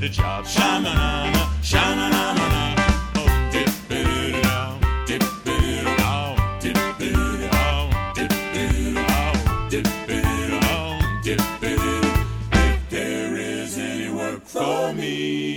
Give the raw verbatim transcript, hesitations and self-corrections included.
get a job. Sha-na-na-na, sha-na-na-na-na. Oh, dip-a-doo-dow, dip-a-doo-dow, dip-a-doo-dow, dip-a-doo-dow, dip-a-doo-dow, dip-a-doo. If there is any work for me,